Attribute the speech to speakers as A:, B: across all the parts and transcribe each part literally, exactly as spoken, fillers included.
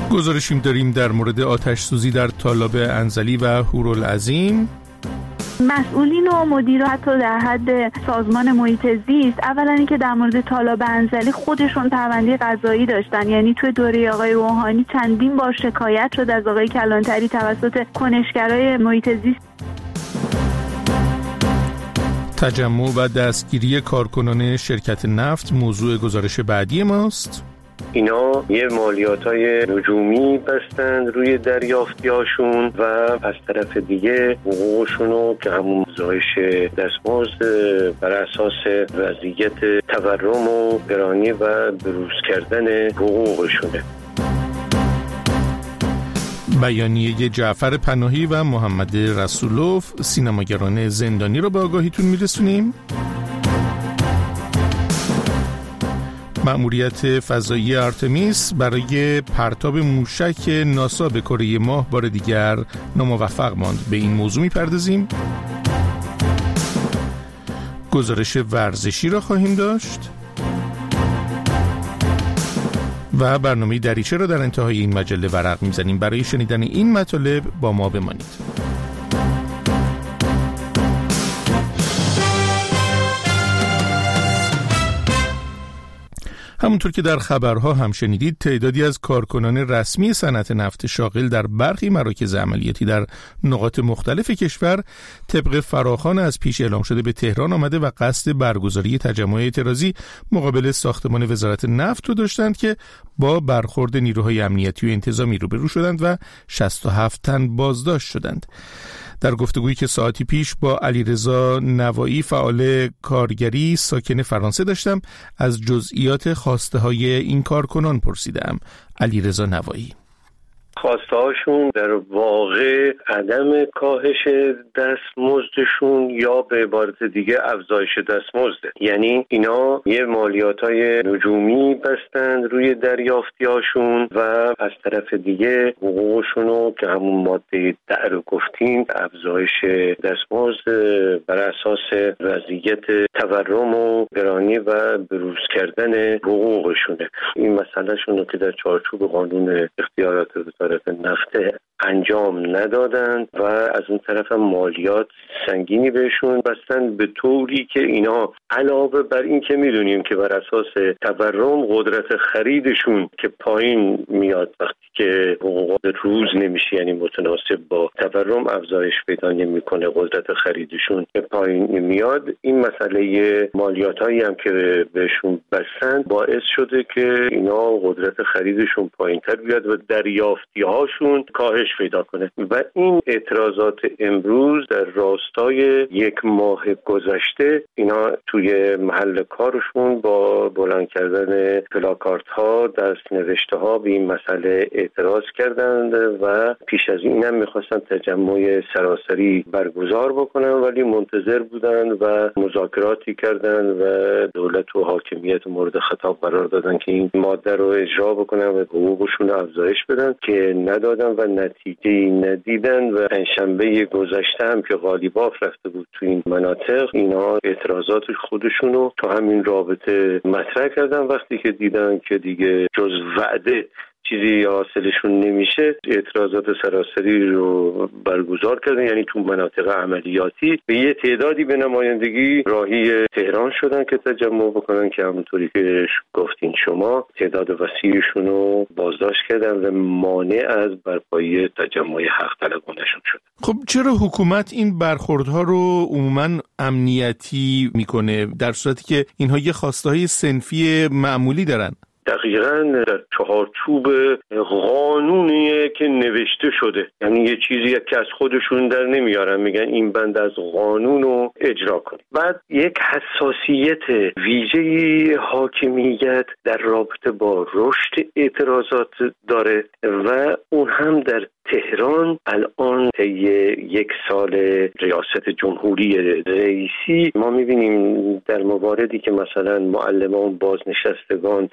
A: گزارشیم داریم در مورد آتش سوزی در تالاب انزلی و هورالعظیم.
B: مسئولین و مدیران حتی در حد سازمان محیط زیست اولا اینکه در مورد تالاب انزلی خودشون پرونده قضایی داشتن، یعنی توی دوره آقای روحانی چندین بار شکایت شد از آقای کلانتری توسط کنشگرای محیط زیست.
A: تجمع و دستگیری کارکنان شرکت نفت موضوع گزارش بعدی ماست.
C: اینا یه مالیاتای نجومی بستند روی دریافتیاشون و از طرف دیگه حقوقشونو که همون زایش دستمزد بر اساس وضعیت تورم و گرانی و بروز کردن حقوقشونه.
A: بیانیه جعفر پناهی و محمد رسولوف سینماگران زندانی رو به آگاهیتون میرسونیم. مأموریت فضایی آرتمیس برای پرتاب موشک ناسا به کره ماه بار دیگر ناموفق ماند. به این موضوع میپردازیم. گزارش ورزشی را خواهیم داشت و برنامه دریچه را در انتهای این مجله ورق میزنیم. برای شنیدن این مطالب با ما بمانید. همونطور که در خبرها هم شنیدید، تعدادی از کارکنان رسمی صنعت نفت شاغل در برخی مراکز عملیاتی در نقاط مختلف کشور طبق فراخوان از پیش اعلام شده به تهران آمده و قصد برگزاری تجمع اعتراضی مقابل ساختمان وزارت نفت رو داشتند که با برخورد نیروهای امنیتی و انتظامی روبرو شدند و شصت و هفت تن بازداشت شدند. در گفتگویی که ساعتی پیش با علیرضا نوایی فعال کارگری ساکن فرانسه داشتم، از جزئیات خواسته های این کارکنان پرسیدم. علیرضا نوایی:
C: خواسته هاشون در واقع عدم کاهش دستمزدشون یا به عبارت دیگه افزایش دستمزده. یعنی اینا یه مالیاتای نجومی بستند روی دریافتیاشون و از طرف دیگه حقوقشونو که همون ماده ده رو گفتیم افزایش دستمزد بر اساس وضعیت تورم و گرانی و بروز کردن حقوقشونه. این مسئله شونو که در چارچوب قانون اختیارات وزارت نفت انجام ندادند و از اون طرف مالیات سنگینی بهشون بستن، به طوری که اینا علاوه بر این که میدونیم که بر اساس تورم قدرت خریدشون که پایین میاد وقتی که حقوق روز نمیشه، یعنی متناسب با تورم افزایش پیدا نمیکنه، قدرت خریدشون به پایین میاد. این مسئله مالیات هایی هم که بهشون بستن باعث شده که اینا قدرت خریدشون پایین تر بیاد و دریافتی هاشون کاهش پیدا کنه و این اعتراضات امروز در راستای یک ماه گذشته اینا توی محل کارشون با بلند کردن پلاکارت ها، دست نوشته ها به این مسئله اعتراض کردند و پیش از این هم میخواستن تجمع سراسری برگزار بکنن، ولی منتظر بودن و مذاکراتی کردن و دولت و حاکمیت مورد خطاب قرار دادن که این ماده رو اجرا بکنن و حقوقشون افزایش بدن که ندادن و نتیجه ندیدن و پنجشنبه گذشته هم که قالیباف رفته بود تو این مناطق اینا اعتراضات خودشونو تا همین رابطه مطرح کردن. وقتی که دیدن که دیگه جز وعده چیزی حاصلشون نمیشه اعتراضات سراسری رو برگزار کردن، یعنی تو مناطق عملیاتی به یه تعدادی به نمایندگی راهی تهران شدن که تجمع بکنن که همونطوری که گفتین شما تعداد وسیعشون رو بازداشت کردن و مانع از برپایی تجمع حق طلبانشون شد.
A: خب چرا حکومت این برخوردها رو عموماً امنیتی میکنه در صورتی که اینها یه خواسته‌های صنفی معمولی دارن؟
C: دقیقاً در چهارچوب قانونیه که نوشته شده، یعنی یه چیزی که از خودشون در نمیارن، میگن این بند از قانون رو اجرا کنید. بعد یک حساسیت ویژه‌ای حاکمیت در رابطه با رشد اعتراضات داره و اون هم در تهران. الان طی یک سال ریاست جمهوری رئیسی ما میبینیم در مواردی که مثلا معلمان، بازنشستگان و دیگر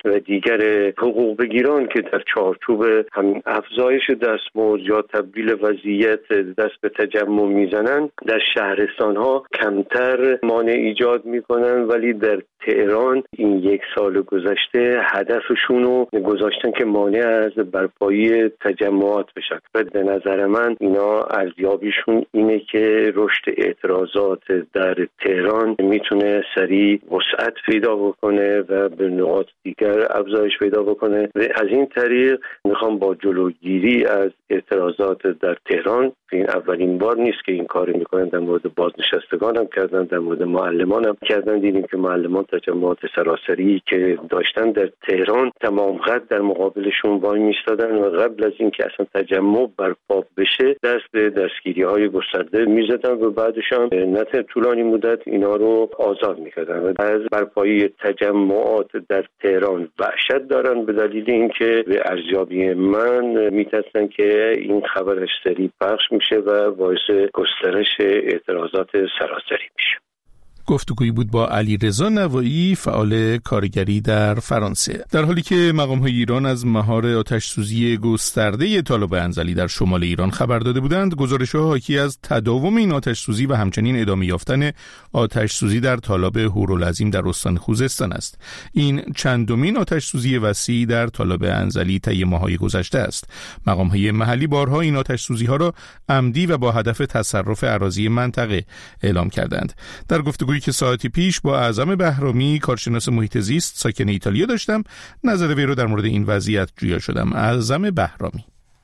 C: دیگر حقوق بگیران که در چارچوب همین افزایش دستمزد یا تبدیل وضعیت دست به تجمع میزنن در شهرستان ها کمتر مانع ایجاد میکنن، ولی در تهران این یک سال گذشته هدفشون رو گذاشتن که مانع از برپایی تجمعات بشن و به نظر من اینا ارزیابیشون اینه که رشد اعتراضات در تهران میتونه سریع وسعت پیدا بکنه و به نقاط دیگر افزایش پیدا بکنه و از این طریق میخوام با جلوگیری از اعتراضات در تهران، این اولین بار نیست که این کار میکنن، در مورد بازنشستگان هم کردن، در مورد معلمان هم کردن. دیدیم که معلمان تجمعات سراسری که داشتن در تهران تمام قد در مقابلشون وای میستادن و قبل از اینکه اصلا تجمع برپا بشه دست به دستگیری های گسترده میزدن و بعدش هم نه طولانی مدت اینا رو آزاد میکردن و از برپایی تجمعات در تهران وحشت دارن به دلیل اینکه به ارزیابی من میترسن که این خبرش سریع پخش میشه و باعث گسترش اعتراضات سراسری میشه.
A: گفتگویی بود با علیرضا نوایی، فعال کارگری در فرانسه. در حالی که مقام‌های ایران از مهار آتش‌سوزی گسترده طالب انزلی در شمال ایران خبر داده بودند، گزارش‌ها حاکی از تداوم این آتش‌سوزی و همچنین ادامه یافتن آتش‌سوزی در تالاب هورالعظیم در استان خوزستان است. این چندمین آتش‌سوزی وسیع در طالب انزلی طی ماه‌های گذشته است. مقام‌های محلی بارها این آتش‌سوزی‌ها را عمدی و با هدف تصرف اراضی منطقه اعلام کردند. در گفتگویی که ساعتی پیش با اعظم بهرامی، کارشناس محیط زیست ساکن ایتالیا داشتم، نظر وی رو در مورد این وضعیت جویا شدم. اعظم بهرامی: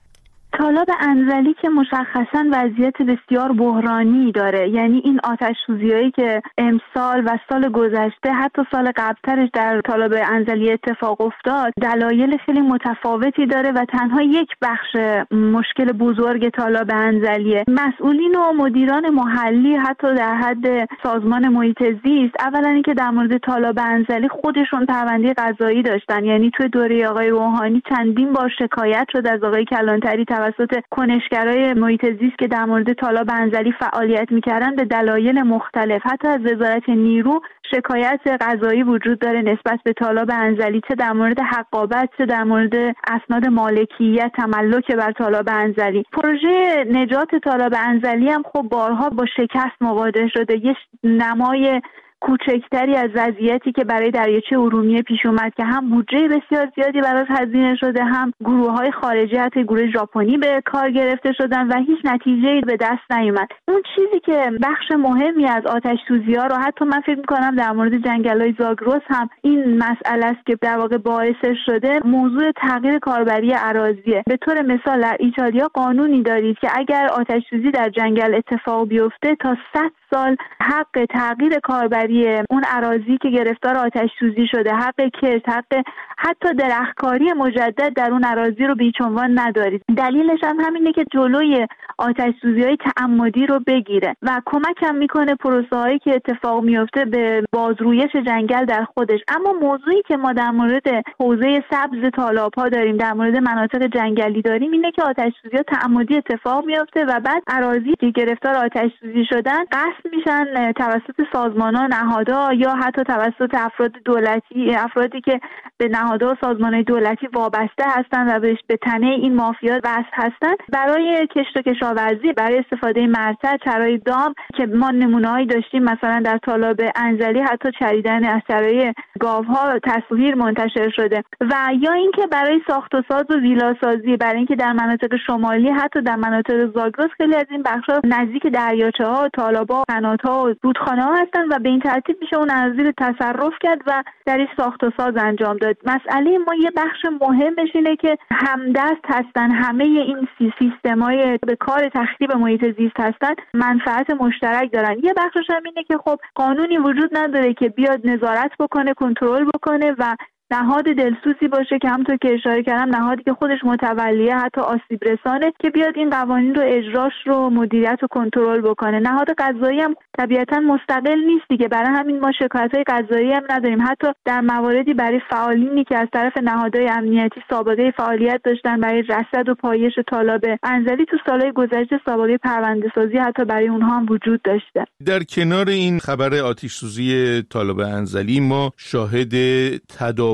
B: طالب انزلی که مشخصاً وضعیت بسیار بحرانی داره، یعنی این آتش‌سوزی‌هایی که امسال و سال گذشته حتی سال قبلترش در طالب انزلی اتفاق افتاد دلایل خیلی متفاوتی داره و تنها یک بخش مشکل بزرگ طالب انزلیه. مسئولین و مدیران محلی حتی در حد سازمان محیط زیست اولا اینکه در مورد طالب انزلی خودشون پرونده قضایی داشتن، یعنی توی دوره آقای روحانی چندین بار شکایت شد از آقای کلانتری توسط کنشگرای محیط زیست که در مورد طالب انزلی فعالیت می‌کردن به دلایل مختلف. حتی از وزارت نیرو شکایت قضایی وجود داره نسبت به طالب انزلی، چه در مورد حقابت چه در مورد اسناد مالکیت تملک بر طالب انزلی. پروژه نجات طالب انزلی هم خب بارها با شکست مواجه شده. یه نمای کوچکتری از وضعیتی که برای دریاچه ارومیه پیش اومد که هم بودجه بسیار زیادی براش هزینه شده، هم گروه‌های خارجی حتی گروه ژاپنی به کار گرفته شدن و هیچ نتیجه‌ای به دست نیومد. اون چیزی که بخش مهمی از آتش‌سوزی‌ها رو حتی من فکر می‌کنم در مورد جنگل‌های زاگرس هم این مسئله است که در واقع باعثش شده، موضوع تغییر کاربری اراضیه. به طور مثال در ایتالیا قانونی دارید که اگر آتش‌سوزی در جنگل اتفاق بیفته تا صد سال حق تغییر کاربری اون اراضی که گرفتار آتش سوزی شده، حق کشت، حق حتی درختکاری مجدد در اون اراضی رو بیچ عنوان ندارید. دلیلش هم همینه که جلوی آتش سوزی‌های تعمدی رو بگیره و کمک هم میکنه پروسه‌هایی که اتفاق میفته به بازرویش جنگل در خودش. اما موضوعی که ما در مورد حوزه سبز تالاب‌ها داریم، در مورد مناطق جنگلی داریم، اینه که آتش سوزی‌ها تعمدی اتفاق میفته و بعد اراضی که گرفتار آتش سوزی شدن قصد میشن توسط سازمان‌ها، نهادها یا حتی توسط افراد دولتی، افرادی که به نهادها و سازمان‌های دولتی وابسته هستند و به تنه این مافیا وصل هستند، برای کشت و کشاورزی، برای استفاده مرتع، چرای دام که ما نمونه‌هایی داشتیم مثلا در طالب انزلی حتی چریدن از چرای گاوها تصویر منتشر شده، و یا اینکه برای ساخت و ساز و ویلاسازی، برای اینکه در مناطق شمالی حتی در مناطق زاگرس خیلی از این بخش‌ها نزدیک دریاچه‌ها، تالاب‌ها، قنات‌ها و رودخانه‌ها هستن و به این ترتیب میشه اون اراضی رو تصرف کرد و در این ساخت و ساز انجام داد. مسئله ما یه بخش مهمش اینه که همدست هستن، همه این سیستم‌های به کار تخریب محیط زیست هستن، منفعت مشترک دارن. یه بخشش هم اینه که خب قانونی وجود نداره که بیاد نظارت بکنه، کنترل بکنه و نهاد دلسوزی باشه که همونطور که اشاره کردم نهادی که خودش متولیه حتی آسیب رسانه که بیاد این قوانین رو اجراش رو مدیریت و کنترل بکنه. نهاد قضایی هم طبیعتا مستقل نیست دیگه، برای همین ما شکایت‌های قضایی هم نداریم. حتی در مواردی برای فعالینی که از طرف نهادهای امنیتی سابقه فعالیت داشتن برای رصد و پایش طالب انزلی، تو سالهای گذشته سابقه پرونده‌سازی حتی برای اونها هم وجود داشته.
A: در کنار این خبر آتش‌سوزی طالب انزلی ما شاهد تداوم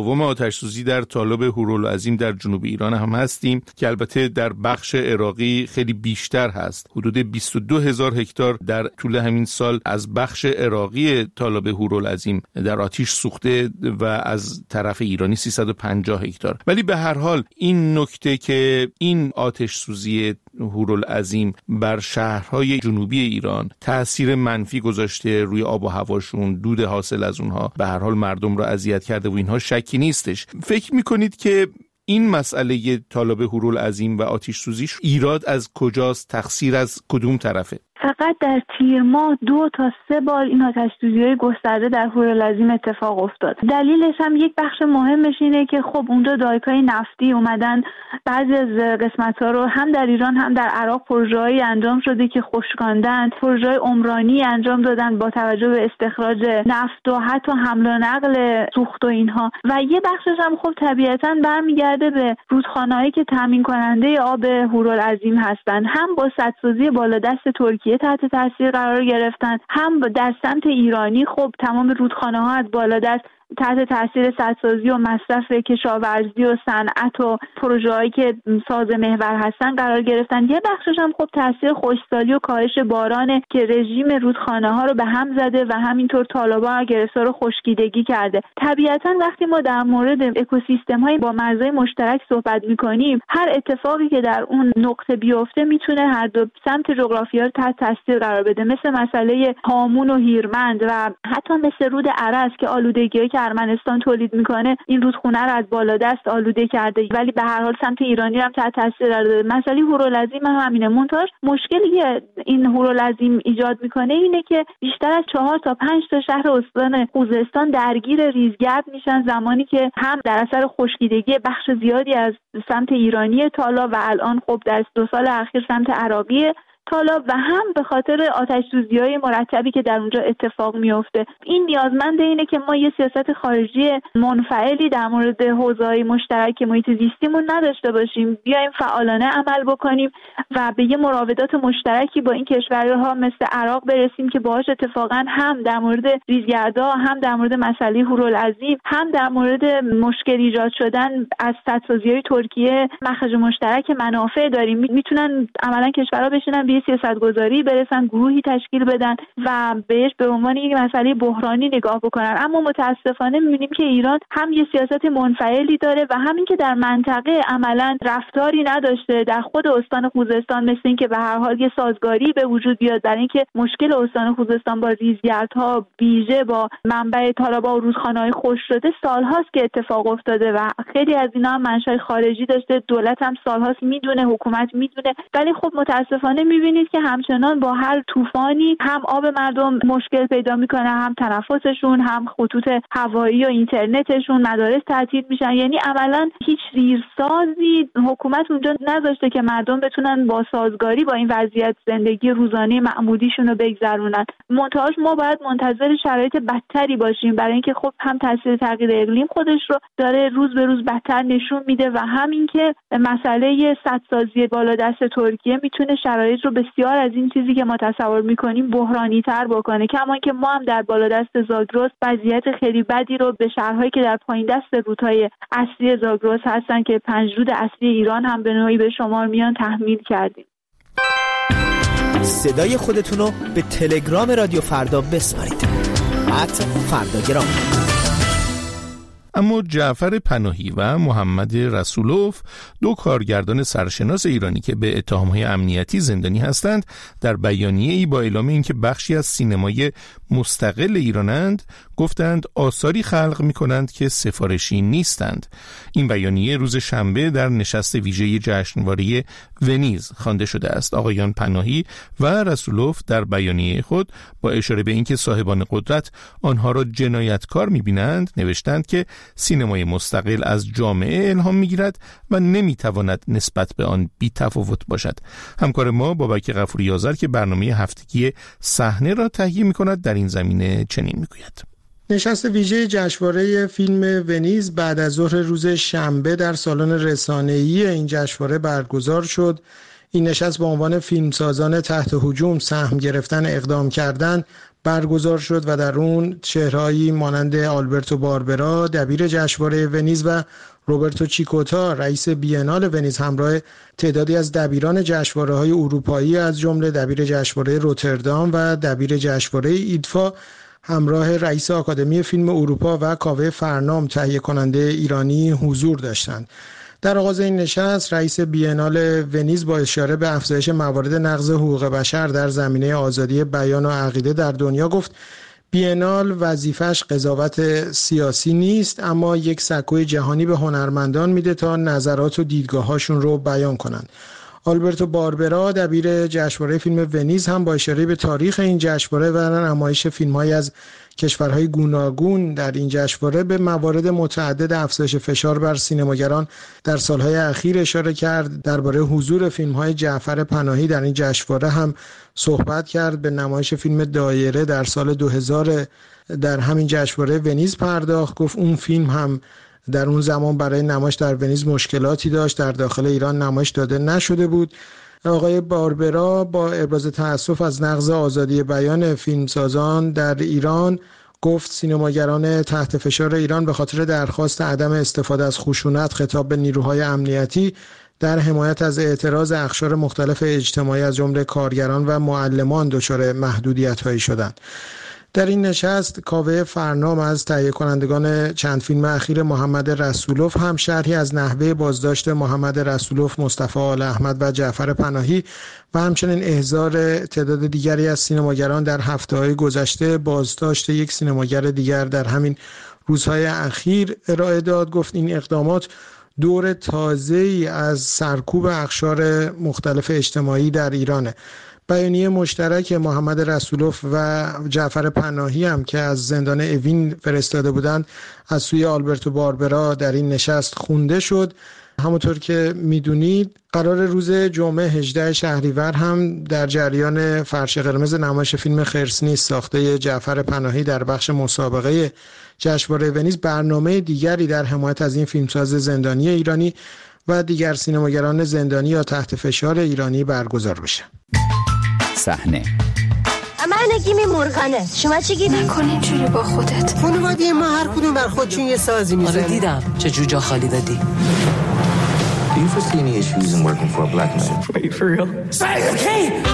A: دوم آتش‌سوزی در تالاب هورالعظیم در جنوب ایران هم هستیم که البته در بخش عراقی خیلی بیشتر هست. حدود بیست و دو هزار هکتار در طول همین سال از بخش عراقی تالاب هورالعظیم در آتش سوخته و از طرف ایرانی سیصد و پنجاه هکتار. ولی به هر حال این نکته که این آتش سوزی هورالعظیم بر شهرهای جنوبی ایران تأثیر منفی گذاشته روی آب و هواشون، دود حاصل از اونها به هر حال مردم را اذیت کرده و اینها شکی نیستش. فکر میکنید که این مسئله تالاب هورالعظیم و آتش سوزیش ایراد از کجاست؟ تقصیر از کدوم طرفه؟
B: فقط در تیر ماه دو تا سه بار این آتش‌سوزی‌های گسترده در هورالعظیم اتفاق افتاد. دلیلش هم یک بخش مهمش اینه که خب اونجا دایک‌های نفتی اومدن بعضی از قسمت‌ها رو هم در ایران هم در عراق پروژه‌ای انجام شده که خشکاندن، پروژه‌های عمرانی انجام دادن با توجه به استخراج نفت و حتی حمل و نقل سوخت و اینها. و یه بخشش هم خب طبیعتاً برمیگرده به رودخانه‌هایی که تامین کننده آب هورالعظیم هستن. هم با سدسازی بالادست ترکیه تحت تاثیر قرار گرفتن، هم در سمت ایرانی خب تمام رودخانه ها از بالادست تحت تاثیر سدسازی و مصرف کشاورزی و صنعت و پروژه‌هایی که ساز محور هستن قرار گرفتن. یه بخشش هم خب تاثیر خشکسالی و کاهش بارانه که رژیم رودخانه ها رو به هم زده و همینطور تالاب‌ها و گرفتار رو خشکیدگی کرده. طبیعتاً وقتی ما در مورد اکوسیستم‌های با مرزهای مشترک صحبت می‌کنیم، هر اتفاقی که در اون نقطه بیفته میتونه هر دو سمت جغرافیایی رو تحت تاثیر قرار بده، مثل مسئله هامون و هیرمند و حتی مثل رود ارس که آلودگی ارمنستان تولید میکنه این رودخونه رو از بالادست آلوده کرده، ولی به هر حال سمت ایرانی هم تحت تاثیر قرار داده. مسئله هورالعظیم هم همینه. منتهاش مشکلی که این هورالعظیم ایجاد میکنه اینه که بیشتر از چهار تا پنج تا شهر استان خوزستان درگیر ریزگرد میشن زمانی که هم در اثر خشکیدگی بخش زیادی از سمت ایرانی تالاب و الان خب در دو سال اخیر سمت عراقی تالاب و هم به خاطر آتش‌سوزی‌های مرتبی که در اونجا اتفاق میفته. این نیازمند اینه که ما یه سیاست خارجی منفعلی در مورد حوزه‌های مشترک محیط زیستیمون نداشته باشیم، بیایم فعالانه عمل بکنیم و به یه مراودات مشترکی با این کشورها مثل عراق برسیم که باهاش اتفاقا هم در مورد ریزگردها، هم در مورد مسئله هورالعظیم، هم در مورد مشکل ایجاد شدن از سدسازی‌های ترکیه مخرج مشترک منافع داریم. میتونن عملاً کشورها بشینن سیاستگذاری برسن، گروهی تشکیل بدن و بهش به عنوان یک مسئله بحرانی نگاه بکنن. اما متاسفانه می‌بینیم که ایران هم یه سیاست منفعلی داره و همین که در منطقه عملاً رفتاری نداشته در خود استان خوزستان، مثل این که به هر حال یه سازگاری به وجود بیاد برای اینکه مشکل استان خوزستان با ریزگردها ویژه با منبع تالاب‌ها و رودخانه‌های خشک شده سال‌هاست که اتفاق افتاده و خیلی از اینا هم منشأ خارجی داشته. دولت هم سال‌هاست میدونه، حکومت میدونه، ولی خب متاسفانه می‌بینید که همچنان با هر طوفانی هم آب مردم مشکل پیدا میکنه، هم تنفسشون، هم خطوط هوایی و اینترنتشون، مدارس تعطیل میشن. یعنی عملاً هیچ زیرسازی حکومت اونجا نذاشته که مردم بتونن با سازگاری با این وضعیت زندگی روزانه معمولیشون رو بگذرونن. منتهاش ما باید منتظر شرایط بدتری باشیم، برای اینکه خب هم تاثیر تغییر اقلیم خودش رو داره روز به روز بدتر نشون میده و همین که مسئله سدسازی بالادست ترکیه میتونه شرایط رو بسیار از این چیزی که ما تصور میکنیم بحرانی تر بکنه. کما که ما هم در بالادست زاگرس وضعیت خیلی بدی رو به شهرهایی که در پایین دست رودهای اصلی زاگرس هستن که پنج رود اصلی ایران هم به نوعی به شمار میان تحمیل کردیم.
D: صدای خودتون رو به تلگرام رادیو فردا بسپارید. ات فرداگرام.
A: اما جعفر پناهی و محمد رسولوف، دو کارگردان سرشناس ایرانی که به اتهام‌های امنیتی زندانی هستند، در بیانیه‌ای با اعلام اینکه بخشی از سینمای مستقل ایرانند، گفتند آثاری خلق می‌کنند که سفارشی نیستند. این بیانیه روز شنبه در نشست ویژه جشنواره ونیز خوانده شده است. آقایان پناهی و رسولوف در بیانیه خود با اشاره به اینکه صاحبان قدرت آنها را جنایتکار می‌بینند، نوشتند که سینمای مستقل از جامعه الهام می‌گیرد و نمی‌تواند نسبت به آن بی‌تفاوت باشد. همکار ما بابک غفوری آذر که برنامه هفتگی صحنه را تهیه می‌کند در این زمینه چنین می‌گوید.
E: نشست ویژه جشنواره فیلم ونیز بعد از ظهر روز شنبه در سالن رسانه‌ای این جشنواره برگزار شد. این نشست با عنوان فیلمسازان تحت هجوم سهم گرفتن اقدام کردن برگزار شد و در اون چهرهایی مانند آلبرتو باربرا دبیر جشنواره ونیز و روبرتو چیکوتا رئیس بیانال ونیز همراه تعدادی از دبیران جشنواره‌های اروپایی از جمله دبیر جشنواره روتردام و دبیر جشنواره ایدفا همراه رئیس آکادمی فیلم اروپا و کاوه فرنام تهیه کننده ایرانی حضور داشتند. در آغاز این نشست رئیس بیانال ونیز با اشاره به افزایش موارد نقض حقوق بشر در زمینه آزادی بیان و عقیده در دنیا گفت بیانال وظیفش قضاوت سیاسی نیست، اما یک سکوی جهانی به هنرمندان میده تا نظرات و دیدگاهاشون رو بیان کنند. آلبرتو باربرا دبیر جشنواره فیلم ونیز هم با اشاره به تاریخ این جشنواره و نمایش فیلم‌های از کشورهای گوناگون در این جشنواره به موارد متعدد افزایش فشار بر سینماگران در سالهای اخیر اشاره کرد. درباره حضور فیلم‌های جعفر پناهی در این جشنواره هم صحبت کرد. به نمایش فیلم دایره در سال دو هزار در همین جشنواره ونیز پرداخت. گفت اون فیلم هم در اون زمان برای نمایش در ونیز مشکلاتی داشت، در داخل ایران نمایش داده نشده بود. آقای باربرا با ابراز تأسف از نقض آزادی بیان فیلمسازان در ایران گفت سینماگران تحت فشار ایران به خاطر درخواست عدم استفاده از خشونت خطاب به نیروهای امنیتی در حمایت از اعتراض اقشار مختلف اجتماعی از جمله کارگران و معلمان دچار محدودیت‌هایی شدند. در این نشست کاوه فرنام از تهیه کنندگان چند فیلم اخیر محمد رسولوف هم شرحی از نحوه بازداشت محمد رسولوف، مصطفی آل احمد و جعفر پناهی و همچنین احضار تعداد دیگری از سینماگران در هفته‌های گذشته، بازداشت یک سینماگر دیگر در همین روزهای اخیر ارائه داد. گفت این اقدامات دور تازه‌ای از سرکوب اقشار مختلف اجتماعی در ایرانه. بیانیه مشترک محمد رسولوف و جعفر پناهی هم که از زندان اوین فرستاده بودند از سوی آلبرتو باربرا در این نشست خونده شد. همونطور که میدونید قرار روز جمعه هجدهم شهریور هم در جریان فرش قرمز نمایش فیلم خرس نیست ساخته جعفر پناهی در بخش مسابقه جشنواره ونیز برنامه دیگری در حمایت از این فیلمساز زندانی ایرانی و دیگر سینماگران زندانی یا تحت فشار ایرانی برگزار بشه.
F: صحنه
G: من نگیمی مرغنه، شما چی گیری؟
H: نکن اینجوری با خودت.
I: خانواده ما هر کدوم بر خودشون یه سازی میزنه.
J: آره دیدم چه جو جا خالی دادی.
K: Do you foresee any issues in working for a black man?
J: Wait, for real? Say okay.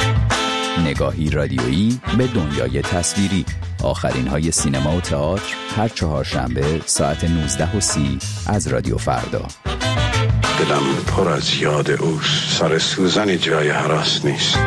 F: نگاهی رادیویی به دنیای تصویری. آخرین های سینما و تئاتر هر چهارشنبه ساعت نوزده و سی از رادیو فردا.
L: دلم پر از یاد اوست، سر سوزنی جای هراس نیست.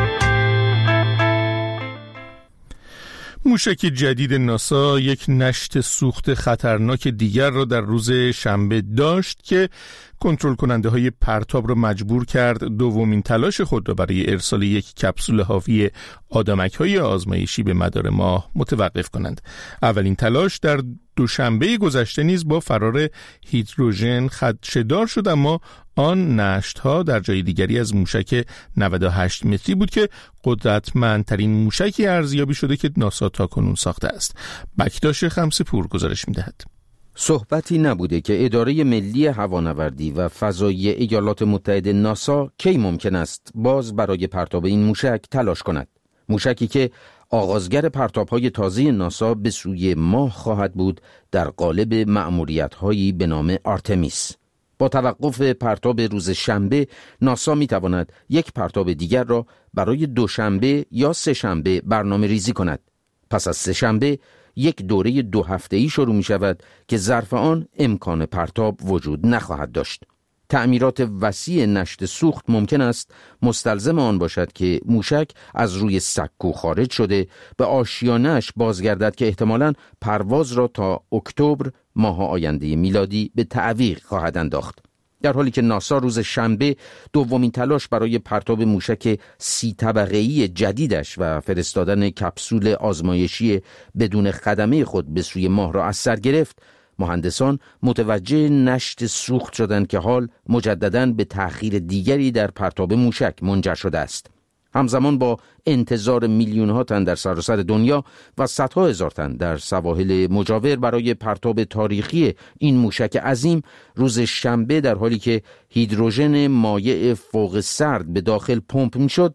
A: موشک جدید ناسا یک نشت سوخت خطرناک دیگر را در روز شنبه داشت که کنترل کننده های پرتاب را مجبور کرد دومین تلاش خود را برای ارسال یک کپسول حاوی آدمک های آزمایشی به مدار ماه متوقف کنند. اولین تلاش در دوشنبه گذشته نیز با فرار هیدروژن خدشه‌دار شد، اما آن نشت ها در جای دیگری از موشک نود و هشت متری بود که قدرتمندترین موشکی ارزیابی شده که ناسا تاکنون ساخته است. بکتاش خمس پور گزارش می‌دهد.
M: صحبتی نبوده که اداره ملی هوانوردی و فضایی ایالات متحده ناسا کی ممکن است باز برای پرتاب این موشک تلاش کند. موشکی که آغازگر پرتاب‌های تازه ناسا به سوی ماه خواهد بود در قالب مأموریت‌هایی به نام آرتمیس. با توقف پرتاب روز شنبه ناسا می‌تواند یک پرتاب دیگر را برای دوشنبه یا سه شنبه برنامه ریزی کند. پس از سه شنبه یک دوره دو هفته‌ای شروع می شود که ظرف آن امکان پرتاب وجود نخواهد داشت. تعمیرات وسیع نشت سوخت ممکن است مستلزم آن باشد که موشک از روی سکو خارج شده به آشیانه‌اش بازگردد که احتمالاً پرواز را تا اکتبر ماه آینده میلادی به تعویق خواهد انداخت. در حالی که ناسا روز شنبه دومین تلاش برای پرتاب موشک سی طبقه‌ای جدیدش و فرستادن کپسول آزمایشی بدون خدمه خود به سوی ماه را از سر گرفت، مهندسان متوجه نشت سوخت شدند که حال مجدداً به تأخیر دیگری در پرتاب موشک منجر شده است. همزمان با انتظار میلیون‌ها تن در سراسر دنیا و صدها هزار تن در سواحل مجاور برای پرتاب تاریخی این موشک عظیم، روز شنبه در حالی که هیدروژن مایع فوق سرد به داخل پمپ می‌شد،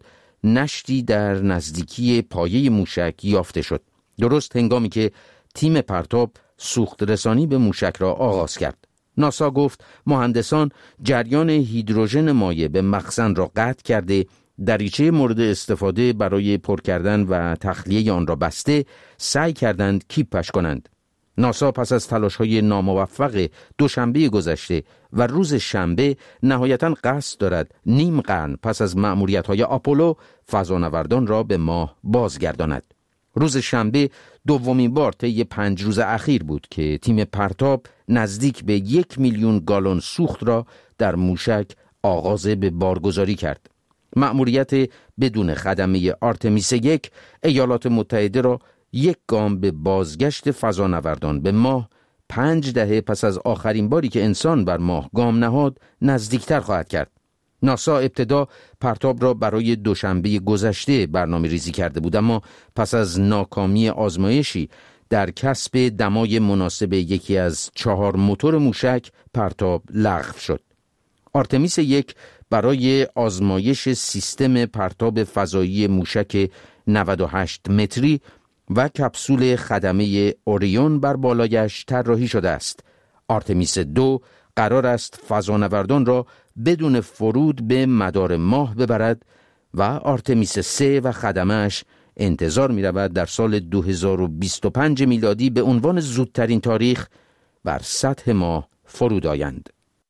M: نشتی در نزدیکی پایه موشک یافته شد. درست هنگامی که تیم پرتاب سوخت رسانی به موشک را آغاز کرد. ناسا گفت مهندسان جریان هیدروژن مایع به مخزن را قطع کرده، دریچه مورد استفاده برای پر کردن و تخلیه آن را بسته، سعی کردند کیپش کنند. ناسا پس از تلاش‌های ناموفق دوشنبه گذشته و روز شنبه نهایتاً قصد دارد نیم قرن پس از مأموریت‌های آپولو فضانوردان را به ماه بازگرداند. روز شنبه دومین بار طی پنج روز اخیر بود که تیم پرتاب نزدیک به یک میلیون گالن سوخت را در موشک آغاز به بارگذاری کرد. مأموریت بدون خدمه آرتمیس یک ایالات متحده را یک گام به بازگشت فضانوردان به ماه پنج دهه پس از آخرین باری که انسان بر ماه گام نهاد نزدیکتر خواهد کرد. ناسا ابتدا پرتاب را برای دوشنبه گذشته برنامه ریزی کرده بود، اما پس از ناکامی آزمایشی در کسب دمای مناسب یکی از چهار موتور موشک پرتاب لغو شد. آرتمیس یک برای آزمایش سیستم پرتاب فضایی موشک نود و هشت متری و کپسول خدمه اوریون بر بالایش طراحی شده است. آرتمیس دو قرار است فضانوردان را بدون فرود به مدار ماه ببرد و آرتمیس سه و خدمه‌اش انتظار می رود در سال دو هزار و بیست و پنج میلادی به عنوان زودترین تاریخ بر سطح ماه فرود آیند.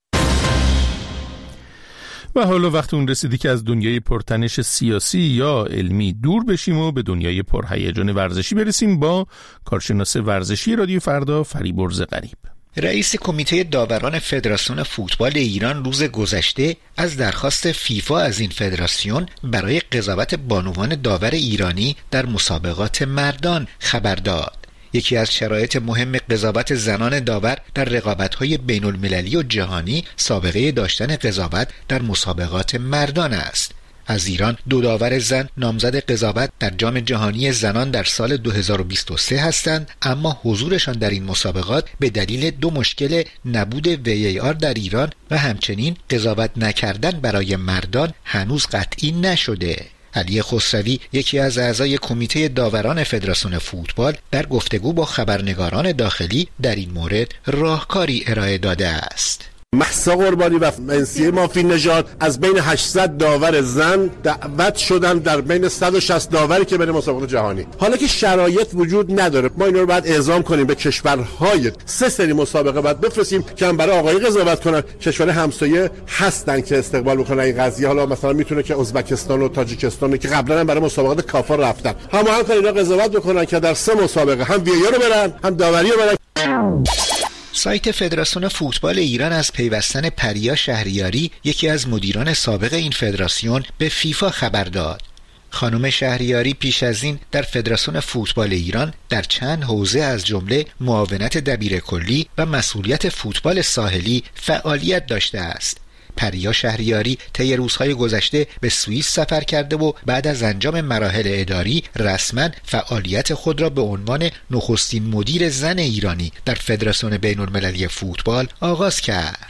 A: و حالا وقت اون رسیدی که از دنیای پرتنش سیاسی یا علمی دور بشیم و به دنیای پرهیجان ورزشی برسیم با کارشناس ورزشی رادیو فردا فریبرز غریب.
H: رئیس کمیته داوران فدراسیون فوتبال ایران روز گذشته از درخواست فیفا از این فدراسیون برای قضاوت بانوان داور ایرانی در مسابقات مردان خبر داد. یکی از شرایط مهم قضاوت زنان داور در رقابت‌های بین‌المللی و جهانی سابقه داشتن قضاوت در مسابقات مردان است. از ایران دو داور زن نامزد قضاوت در جام جهانی زنان در سال دو هزار و بیست و سه هستند، اما حضورشان در این مسابقات به دلیل دو مشکل نبود وی ای آر در ایران و همچنین قضاوت نکردن برای مردان هنوز قطعی نشده. علی خسروی یکی از اعضای کمیته داوران فدراسیون فوتبال در گفتگو با خبرنگاران داخلی در این مورد راهکاری ارائه داده است.
N: مهسا قربانی و منسیه مافی نژاد از بین هشتصد داور زن دعوت شدن در بین صد و شصت داوری که بین مسابقات جهانی. حالا که شرایط وجود نداره، ما اینا رو باید اعزام کنیم به کشورهای سه سری مسابقه بعد بفرستیم که هم برای آقای قضاوت کنن. کشور همسایه هستن که استقبال بکنن این قضیه. حالا مثلا میتونه که ازبکستان و تاجیکستان که قبلا هم برای مسابقات کافا رفتن، هم هم اینا قضاوت بکنن که در سه مسابقه هم وی ای آر رو برن هم داوری رو برن.
H: سایت فدراسیون فوتبال ایران از پیوستن پریا شهریاری، یکی از مدیران سابق این فدراسیون، به فیفا خبر داد. خانم شهریاری پیش از این در فدراسیون فوتبال ایران در چند حوزه از جمله معاونت دبیر کلی و مسئولیت فوتبال ساحلی فعالیت داشته است. پریا شهریاری طی روزهای گذشته به سوئیس سفر کرده و بعد از انجام مراحل اداری رسما فعالیت خود را به عنوان نخستین مدیر زن ایرانی در فدراسیون بین‌المللی فوتبال آغاز کرد.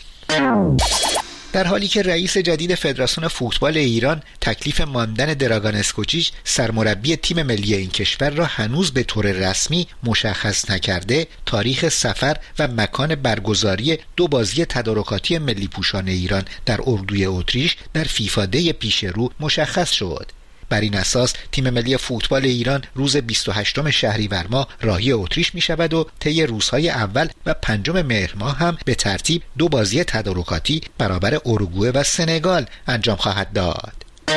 H: در حالی که رئیس جدید فدراسیون فوتبال ایران تکلیف ماندن دراگان اسکوچیچ سرمربی تیم ملی این کشور را هنوز به طور رسمی مشخص نکرده، تاریخ سفر و مکان برگزاری دو بازی تدارکاتی ملی پوشان ایران در اردوی اتریش در فیفا دی پیش رو مشخص شد. بر این اساس تیم ملی فوتبال ایران روز بیست و هشتم شهریور ماه راهی اتریش می شود و طی روزهای اول و پنجم مهر ماه هم به ترتیب دو بازی تدارکاتی برابر اوروگوئه و سنگال انجام خواهد داد.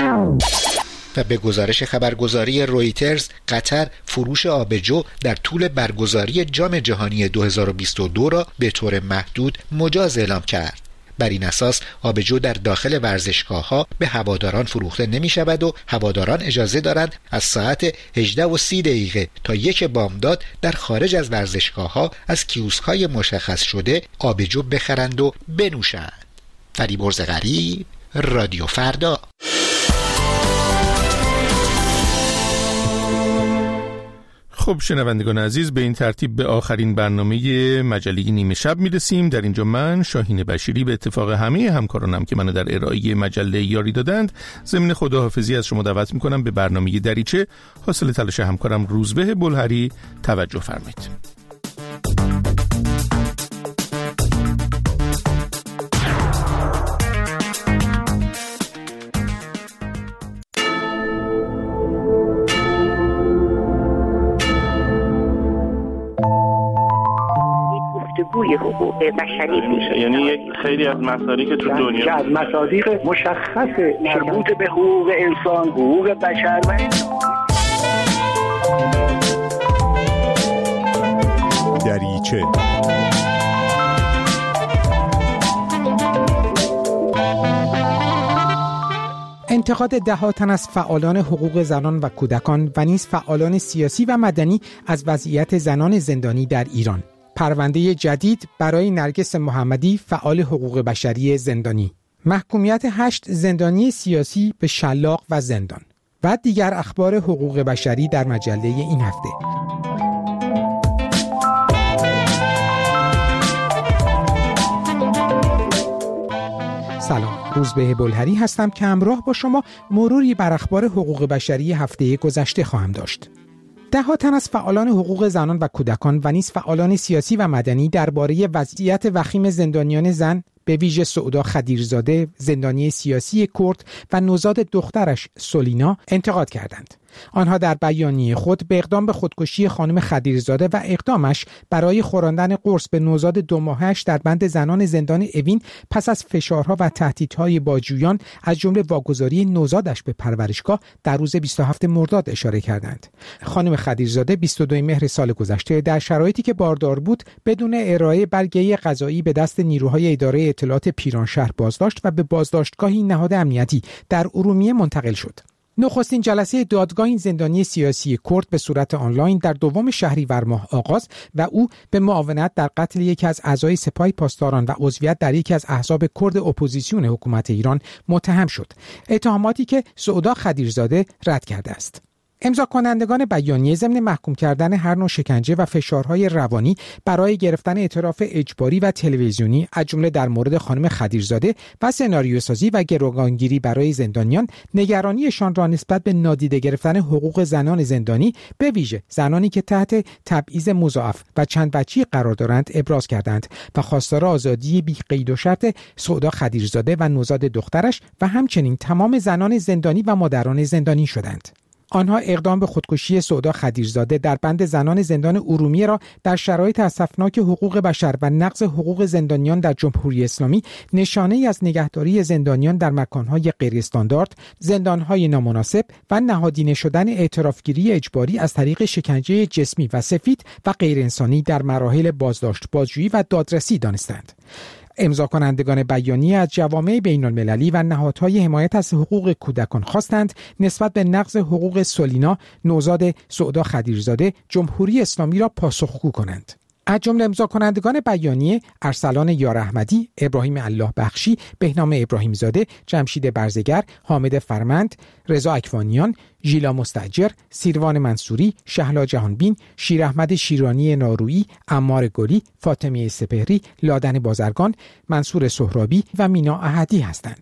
H: و به گزارش خبرگزاری رویترز، قطر فروش آبجو در طول برگزاری جام جهانی دو هزار و بیست و دو را به طور محدود مجاز اعلام کرد. بر این اساس آبجو در داخل ورزشگاه‌ها به هواداران فروخته نمی شود و هواداران اجازه دارند از ساعت هجده و سی دقیقه تا یک بامداد در خارج از ورزشگاه‌ها از کیوسک‌های مشخص شده آبجو بخرند و بنوشند. فریبرز غریب، رادیو فردا.
A: خب شنوندگان عزیز، به این ترتیب به آخرین برنامه مجله نیمه شب میرسیم. در اینجا من شاهین بشیری به اتفاق همه همکارانم که منو در ارائه مجله یاری دادند ضمن خداحافظی از شما دعوت میکنم به برنامه دریچه حاصل تلاش همکارم روزبه بلهری توجه فرمایید.
O: گفتگوی حقوق بشری میشه،
P: یعنی یک خیلی از مصادیق که تو دنیا
O: که از مصادیق مشخص مربوط به حقوق انسان، حقوق بشر و
Q: دریچه. انتقاد ده تن از فعالان حقوق زنان و کودکان و نیز فعالان سیاسی و مدنی از وضعیت زنان زندانی در ایران. پرونده جدید برای نرگس محمدی، فعال حقوق بشری زندانی. محکومیت هشت زندانی سیاسی به شلاق و زندان. و دیگر اخبار حقوق بشری در مجله این هفته. سلام، روزبه بلهری هستم که همراه با شما مروری بر اخبار حقوق بشری هفته گذشته خواهم داشت. ده ها تن از فعالان حقوق زنان و کودکان و نیز فعالان سیاسی و مدنی درباره وضعیت وخیم زندانیان زن، به ویژه سعودا خدیرزاده، زندانی سیاسی کرد و نوزاد دخترش سولینا انتقاد کردند. آنها در بیانیه خود به اقدام به خودکشی خانم خدیرزاده و اقدامش برای خوراندن قرص به نوزاد دو ماهه‌اش در بند زنان زندان اوین پس از فشارها و تهدیدهای بازجویان از جمله واگذاری نوزادش به پرورشگاه در روز بیست و هفتم مرداد اشاره کردند. خانم خدیرزاده بیست و دوم مهر سال گذشته در شرایطی که باردار بود بدون ارائه برگه قضایی به دست نیروهای اداره اطلاعات پیرانشهر بازداشت و به بازداشتگاهی نهاد امنیتی در ارومیه منتقل شد. نخستین جلسه دادگاه این زندانی سیاسی کرد به صورت آنلاین در دوم شهریور ماه آغاز و او به معاونت در قتل یکی از اعضای سپاه پاسداران و عضویت در یکی از احزاب کرد اپوزیسیون حکومت ایران متهم شد. اتهاماتی که سعودا خدیرزاده رد کرده است. امضا کنندگان بیانیه ضمن محکوم کردن هر نوع شکنجه و فشارهای روانی برای گرفتن اعتراف اجباری و تلویزیونی از جمله در مورد خانم خدیرزاده و سناریوسازی و گروگانگیری برای زندانیان، نگرانیشان را نسبت به نادیده گرفتن حقوق زنان زندانی، به ویژه زنانی که تحت تبعیض مضاعف و چند بچی قرار دارند، ابراز کردند و خواستار آزادی بی قید و شرط سعودا خدیرزاده و نوزاد دخترش و همچنین تمام زنان زندانی و مادران زندانی شدند. آنها اقدام به خودکشی سعودا خدیرزاده در بند زنان زندان ارومیه را در شرایط اسفناک حقوق بشر و نقض حقوق زندانیان در جمهوری اسلامی نشانه‌ای از نگهداری زندانیان در مکان‌های غیر استاندارد، زندان‌های نامناسب و نهادینه شدن اعترافگیری اجباری از طریق شکنجه جسمی و سفید و غیر انسانی در مراحل بازداشت، بازجویی و دادرسی دانستند. امضا کنندگان بیانیه از جوامع بین‌المللی و نهادهای حمایت از حقوق کودکان خواستند نسبت به نقض حقوق سولینا، نوزاد سعودا خدیرزاده، جمهوری اسلامی را پاسخگو کنند. از جمله امضا کنندگان بیانیه ارسلان یار احمدی، ابراهیم الله بخشی، بهنام ابراهیم زاده، جمشید برزگر، حامد فرمند، رضا اکوانیان، ژیلا مستاجر، سیروان منصوری، شهلا جهانبین، شیر احمد شیرانی نارویی، عمار گلی، فاطمه سپهری، لادن بازرگان، منصور سهرابی و مینا احدی هستند.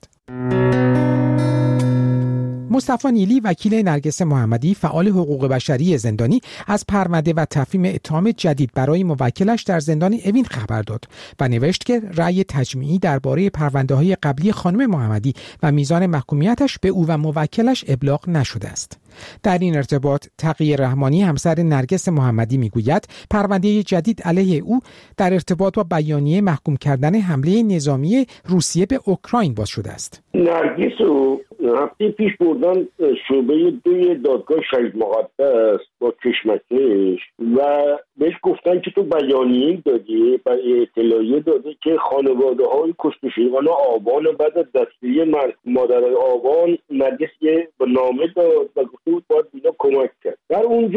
Q: مصطفی نیلی، وکیل نرگس محمدی، فعال حقوق بشری زندانی، از پرونده و تفهیم اتهام جدید برای موکلش در زندان اوین خبر داد و نوشت که رأی تجمیعی درباره پرونده‌های قبلی خانم محمدی و میزان محکومیتش به او و موکلش ابلاغ نشده است. در این ارتباط تقی رحمانی، همسر نرگس محمدی، میگوید پرونده جدید علیه او در ارتباط با بیانیه محکوم کردن حمله نظامی روسیه به اوکراین باز شده است.
R: نرگس و هفته پیش بردن شعبه دوی دادگاه شهید مقدس با کشمکش و بهش گفتن که تو بیانیه دادی، اطلاعیه داده که خانواده های کشته شدگان آبان بعد از دستگیری مادرای آبان نرگس یه نامه داد و گفته بود باید اینا کمک کرد. در اونجا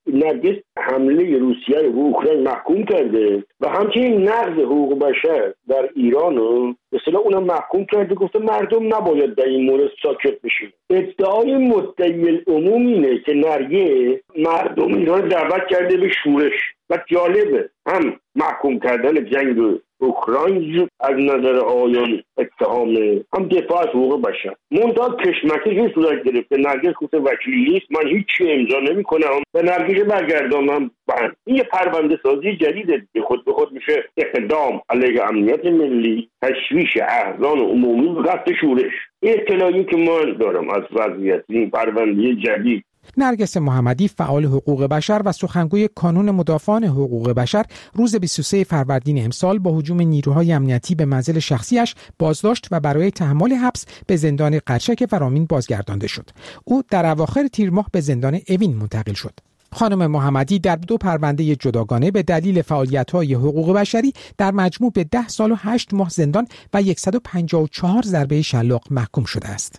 R: نرگس حمله روسیه رو اوکراین محکوم کرده و همچنین نقض حقوق بشر در ایران رو به اصطلاح اونم محکوم کرده، گفته مردم نباید در این مورد ساکت بشین. ادعای مدعی العموم اینه که نرگس مردم ایران دعوت کرده به شورش و جالبه هم محکوم کردن جنگ اوکراین از نظر آیان اتهامه، هم دفاع از حقوق بشر. منتها کشمکش صورت گرفته. نرگس گفته وکیلی نیست، من هیچی امضا نمی‌کنم و نرگس برگردانم بند. این یه پرونده سازی جدیده، خود به خود میشه اقدام علیه امنیت ملی، تشویش احزان عمومی و قصد شورش. این اطلاعی که من دارم از وضعیت این پرونده جدید.
Q: نرگس محمدی فعال حقوق بشر و سخنگوی کانون مدافعان حقوق بشر روز بیست و سوم فروردین امسال با هجوم نیروهای امنیتی به منزل شخصیش بازداشت و برای تحمل حبس به زندان قرچک فرامین بازگردانده شد. او در اواخر تیر ماه به زندان اوین منتقل شد. خانم محمدی در دو پرونده جداگانه به دلیل فعالیت‌های حقوق بشری در مجموع به ده سال و هشت ماه زندان و صد و پنجاه و چهار ضربه شلاق محکوم شده است.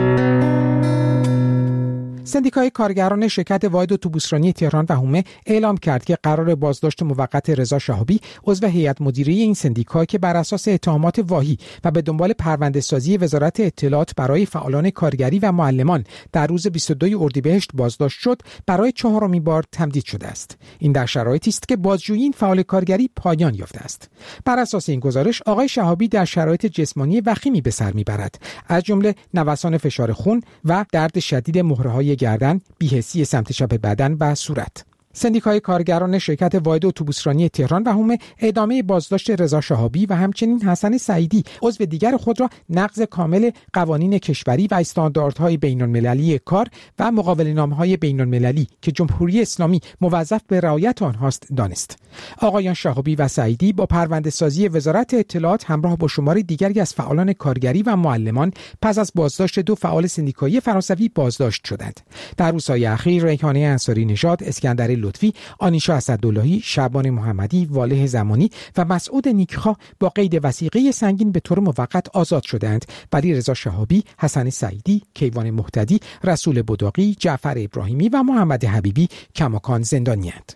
Q: سندیکای کارگران شرکت واحد اتوبوسرانی تهران و حومه اعلام کرد که قرار بازداشت موقت رضا شهابی عضو هیئت مدیره این سندیکا که بر اساس اتهامات واهی و به دنبال پرونده سازی وزارت اطلاعات برای فعالان کارگری و معلمان در روز بیست و دوم اردیبهشت بازداشت شد، برای چهارمین بار تمدید شده است. این در شرایطی است که بازجویی این فعال کارگری پایان یافته است. بر اساس این گزارش آقای شهابی در شرایط جسمانی وخیمی به سر میبرد، از جمله نوسان فشار خون و درد شدید مهره‌های گردن، بی‌حسی سمت چپ بدن و صورت. سندیکای کارگران شرکت واحد اتوبوسرانی تهران و حومه ادامه بازداشت رضا شهابی و همچنین حسن سعیدی عضو دیگر خود را نقض کامل قوانین کشوری و استانداردهای بین‌المللی کار و مقاوله‌نامه‌های بین‌المللی که جمهوری اسلامی موظف به رعایت آنهاست دانست. آقایان شهابی و سعیدی با پرونده سازی وزارت اطلاعات همراه با شماری دیگری از فعالان کارگری و معلمان پس از بازداشت دو فعال سندیکایی فرانسوی بازداشت شدند. در روزهای اخیر ریحانه انصاری نژاد، اسکندر لطفی، آنیشا اسداللهی، شعبان محمدی، واله زمانی و مسعود نیکخواه با قید وثیقه سنگین به طور موقت آزاد شدند، ولی رضا شهابی، حسن سعیدی، کیوان مهتدی، رسول بداقی، جعفر ابراهیمی و محمد حبیبی کماکان زندانی‌اند.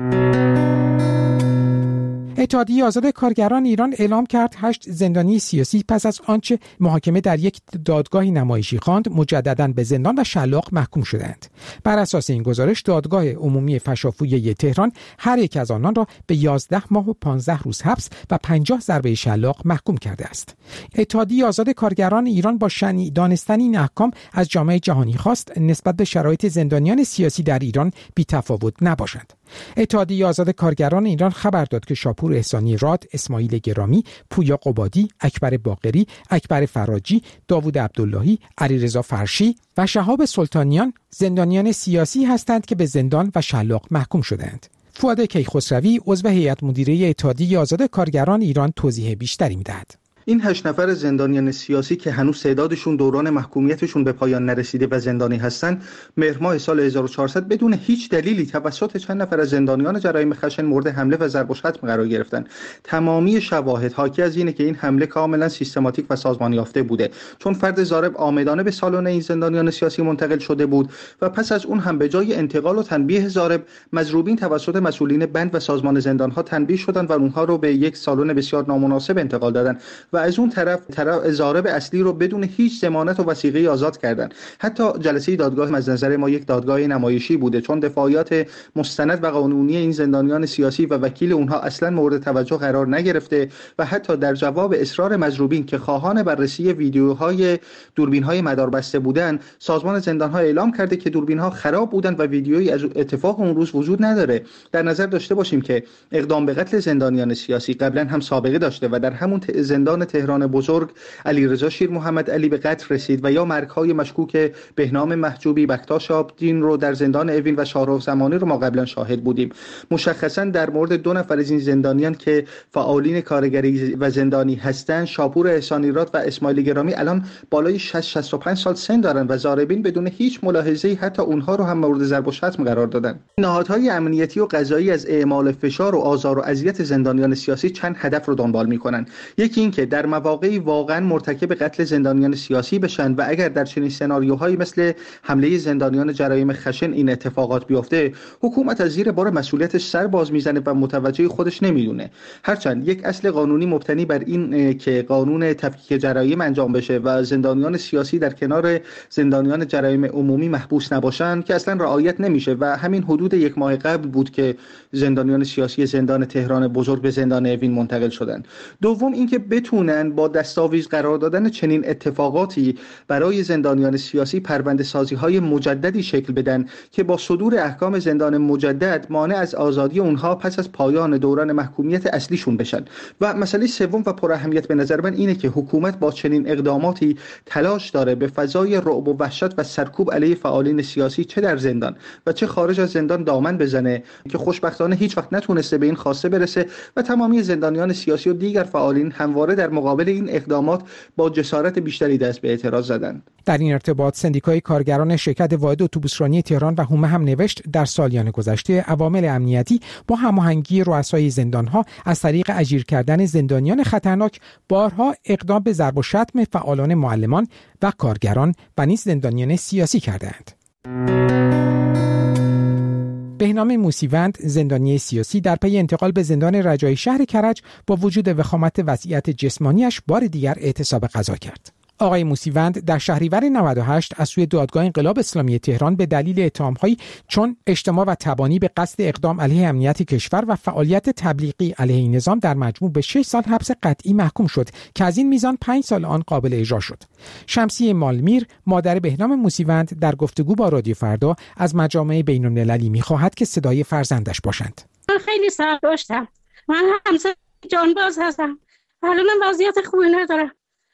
Q: اتحادیه آزاد کارگران ایران اعلام کرد هشت زندانی سیاسی پس از آنچه محاکمه در یک دادگاه نمایشی خواند مجدداً به زندان و شلاق محکوم شدند. بر اساس این گزارش دادگاه عمومی فشافویی تهران هر یک از آنان را به یازده ماه و پانزده روز حبس و پنجاه ضربه شلاق محکوم کرده است. اتحادیه آزاد کارگران ایران با شنیع دانستن این احکام از جامعه جهانی خواست نسبت به شرایط زندانیان سیاسی در ایران بی‌تفاوت نباشند. اتحادیه آزاد کارگران ایران خبر داد که شاپور احسانی راد، اسماعیل گرامی، پویا قبادی، اکبر باقری، اکبر فراجی، داوود عبداللهی، علیرضا فرشی و شهاب سلطانیان زندانیان سیاسی هستند که به زندان و شلاق محکوم شدند. فؤاد کیخسروی عضو هیئت مدیره اتحادیه آزاد کارگران ایران توضیح بیشتری می‌دهد.
S: این هشت نفر زندانیان سیاسی که هنوز تعدادشون دوران محکومیتشون به پایان نرسیده و زندانی هستند، مهر ماه سال هزار و چهارصد بدون هیچ دلیلی توسط چند نفر از زندانیان جرایم خشن مورد حمله و ضرب و شتم قرار گرفتن. تمامی شواهد حاکی از اینه که این حمله کاملا سیستماتیک و سازمان یافته بوده، چون فرد ضارب عامدانه به سالن این زندانیان سیاسی منتقل شده بود و پس از اون هم به جای انتقال و تنبیه ضارب، مضروبین توسط مسئولین بند و سازمان زندانها تنبیه شدند و اونها رو به یک سالن بسیار نامناسب انتقال دادن و از اون طرف طرف ضارب اصلی رو بدون هیچ ضمانت و وثیقه‌ای آزاد کردن. حتی جلسه دادگاه از نظر ما یک دادگاه نمایشی بوده، چون دفاعیات مستند و قانونی این زندانیان سیاسی و وکیل اونها اصلا مورد توجه قرار نگرفته و حتی در جواب اصرار مضروبین که خواهان بررسی ویدیوهای دوربین‌های مداربسته بودند، سازمان زندان‌ها اعلام کرده که دوربین‌ها خراب بودند و ویدیویی از اتفاق اون روز وجود نداره. در نظر داشته باشیم که اقدام به قتل زندانیان سیاسی قبلا هم سابقه داشته و در همون زندان تهران بزرگ علیرضا شیر محمد علی به قتل رسید و یا مرگ‌های مشکوک بهنام محجوبی، بکتاش آبدین رو در زندان اوین و شاهرخ زمانی رو ما قبلا شاهد بودیم. مشخصا در مورد دو نفر از این زندانیان که فعالین کارگری و زندانی هستند، شاپور احسانی راد و اسماعیل گرامی، الان بالای شصت شصت و پنج سال سن دارن و ضاربین بدون هیچ ملاحظه‌ای حتی اونها رو هم مورد ضرب و شتم قرار دادن. نهادهای امنیتی و قضایی از اعمال فشار و آزار و اذیت زندانیان سیاسی چند هدف رو دنبال می‌کنن. یکی این که در مواقعی واقعا مرتکب قتل زندانیان سیاسی بشن و اگر در چنین سناریوهایی مثل حمله زندانیان جرایم خشن این اتفاقات بیفته، حکومت از زیر بار مسئولیتش سر باز میزنه و متوجه خودش نمیدونه. هرچند یک اصل قانونی مبتنی بر این که قانون تفکیک جرایم انجام بشه و زندانیان سیاسی در کنار زندانیان جرایم عمومی محبوس نباشن که اصلا رعایت نمیشه و همین حدود یک ماه قبل بود که زندانیان سیاسی زندان تهران بزرگ به زندان اوین منتقل شدند. دوم اینکه بتونن با دستاویز قرار دادن چنین اتفاقاتی برای زندانیان سیاسی پرونده سازی های مجددی شکل بدن که با صدور احکام زندان مجدد مانع از آزادی اونها پس از پایان دوران محکومیت اصلیشون بشن. و مسئله سوم و پر اهمیت به نظر من اینه که حکومت با چنین اقداماتی تلاش داره به فضای رعب و وحشت و سرکوب علیه فعالین سیاسی چه در زندان و چه خارج از زندان دامن بزنه که خوشبختانه هیچ وقت نتونسته به این خواسته برسه و تمامی زندانیان سیاسی و دیگر فعالین همواره در مقابل این اقدامات با جسارت بیشتری دست به اعتراض زدند.
Q: در این ارتباط سندیکای کارگران شرکت واحد اتوبوسرانی تهران و هومه هم نوشت در سالیان گذشته عوامل امنیتی با هماهنگی رؤسای زندانها از طریق اجیر کردن زندانیان خطرناک بارها اقدام به ضرب و شتم فعالان معلمان و کارگران و نیز زندانیان سیاسی کردند. بهنام موسیوند زندانی سیاسی در پی انتقال به زندان رجایی شهر کرج با وجود وخامت وضعیت جسمانیش بار دیگر اعتصاب غذا کرد. آقای موسیوند در شهریور نود و هشت از سوی دادگاه انقلاب اسلامی تهران به دلیل اتهام‌هایی چون اجتماع و تبانی به قصد اقدام علیه امنیت کشور و فعالیت تبلیغی علیه این نظام در مجموع به شش سال حبس قطعی محکوم شد که از این میزان پنج سال آن قابل اجرا شد. شمسی مالمیر مادر بهنام موسیوند در گفتگو با رادیو فردا از مجامع بین‌المللی می‌خواهد که صدای فرزندش باشند.
T: من خیلی صبر داشتم. من همسر جانباز هستم. الان وضعیت خوبی ندارم.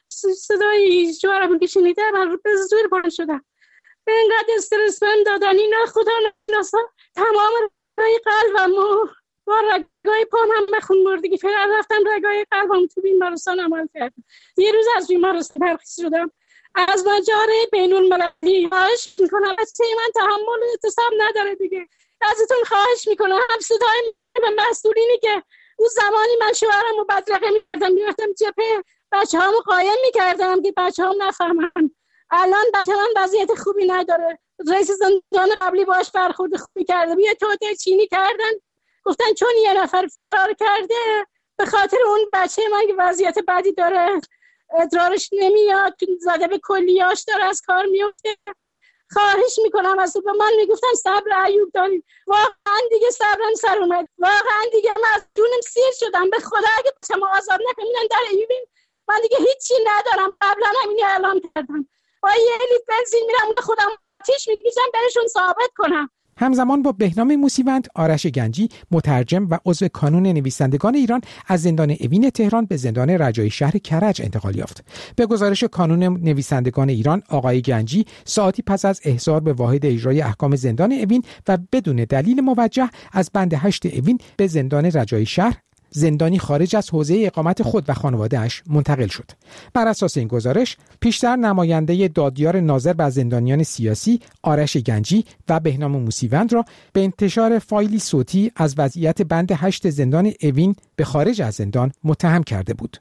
T: صدای جوارم که شنیدم من به زور بلند شدم. به اینقدر استرس بهم دادن اینا خدا ناسا تمام رگای قلبم و با رگای پام هم به خون بردگی فقط رفتم رگای قلبم تو بیمارستان عمل کردم. یه روز از بیمارستان ترخیص شدم. از مجاره بین المللی خواهش میکنم از چه من تحمل اعتصاب نداره دیگه. ازتون خواهش میکنم هم صدای به مسئولینی که اون زمانی من شوهرم رو بدرقه میکردم میرفتم جبهه بچه هامو قایم میکردم که بچه هم نفهمن. الان بچه هم وضعیت خوبی نداره. رئیس زندان قبلی باش برخورد خوبی کرده. یه توته چینی کردن گفتن چون یه نفر فرار کرده به خاطر اون بچه من که وضعیت بدی داره ادرارش نمیاد زده به کلیاش داره از کار میفته. خواهش میکنم از به من میگفتن صبر ایوب داریم. واقعا دیگه صبرم سر اومد. واقعا دیگه من از جونم سیر شدم. به خدا اگه شما آزاد نکنین در ایوبیم من دیگه هیچی ندارم. قبلا همینی اعلام کردم. با یه لیتر بنزین میرم به خودم آتیش میکشم برشون ثابت کنم.
Q: همزمان با بهنام موسیوند، آرش گنجی مترجم و عضو کانون نویسندگان ایران از زندان اوین تهران به زندان رجایی شهر کرج انتقال یافت. به گزارش کانون نویسندگان ایران، آقای گنجی ساعتی پس از احضار به واحد اجرای احکام زندان اوین و بدون دلیل موجه از بند هشت اوین به زندان رجایی شهر، زندانی خارج از حوزه اقامت خود و خانواده‌اش منتقل شد. بر اساس این گزارش، پیشتر نماینده دادیار ناظر بر زندانیان سیاسی آرش گنجی و بهنام موسیوند را به انتشار فایلی صوتی از وضعیت بند هشت زندان اوین به خارج از زندان متهم کرده بود.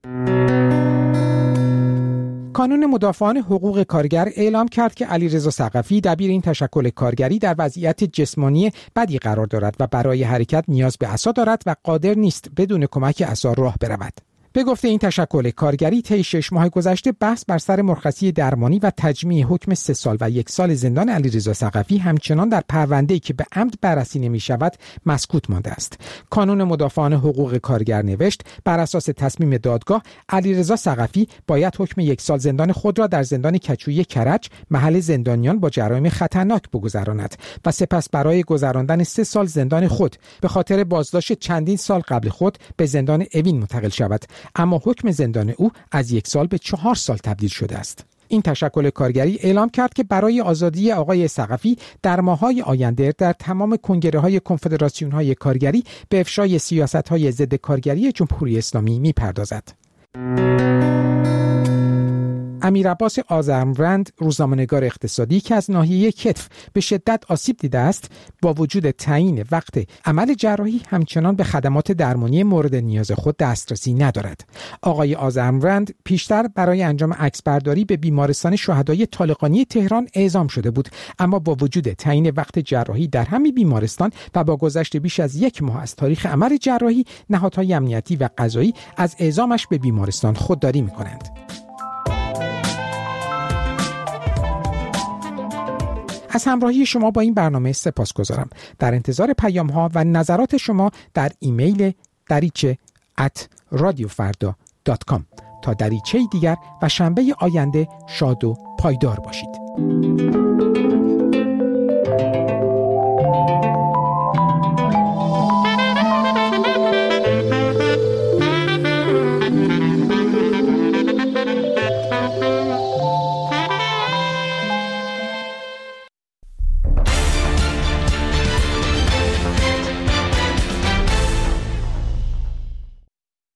Q: کانون مدافعان حقوق کارگر اعلام کرد که علیرضا ثقفی دبیر این تشکل کارگری در وضعیت جسمانی بدی قرار دارد و برای حرکت نیاز به عصا دارد و قادر نیست بدون کمک عصا راه برود. به گفته این تشکل کارگری طی شش ماه گذشته بحث بر سر مرخصی درمانی و تجمیع حکم سه سال و یک سال زندان علیرضا ثقفی همچنان در پرونده‌ای که به عمد بررسی نمی‌شود مسکوت مانده است. کانون مدافعان حقوق کارگر نوشت بر اساس تصمیم دادگاه علیرضا ثقفی باید حکم یک سال زندان خود را در زندان کچویی کرج محل زندانیان با جرایم خطرناک بگذراند و سپس برای گذراندن سه سال زندان خود به خاطر بازداشت چندین سال قبل خود به زندان اوین منتقل شود. اما حکم زندان او از یک سال به چهار سال تبدیل شده است. این تشکل کارگری اعلام کرد که برای آزادی آقای ثقفی در ماه‌های آینده در تمام کنگره‌های کنفدراسیون‌های کارگری به افشای سیاست‌های ضد کارگری جمهوری اسلامی می‌پردازد. امیرعباس آذرمند، روزنامه‌نگار اقتصادی که از ناحیه کتف به شدت آسیب دیده است، با وجود تعیین وقت عمل جراحی همچنان به خدمات درمانی مورد نیاز خود دسترسی ندارد. آقای آذرمند پیشتر برای انجام عکسبرداری به بیمارستان شهدای طالقانی تهران اعزام شده بود، اما با وجود تعیین وقت جراحی در همین بیمارستان و با گذشت بیش از یک ماه از تاریخ عمل جراحی، نهادهای امنیتی و قضایی از اعزامش به بیمارستان خودداری می‌کنند. از همراهی شما با این برنامه سپاسگزارم. در انتظار پیام‌ها و نظرات شما در ایمیل دریچه ات رادیو فردا دات کام. تا دریچه دیگر و شنبه آینده شاد و پایدار باشید.